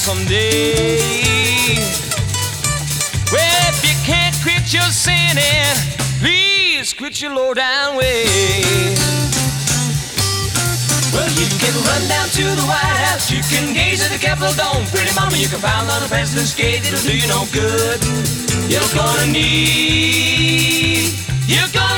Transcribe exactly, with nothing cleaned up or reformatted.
someday. Well, if you can't quit your sinning, please quit your low down way. Well, you can run down to the White House, you can gaze at the Capitol Dome. Pretty mama, you can pound on the president's gate, it'll do you no good. You're gonna need, you're gonna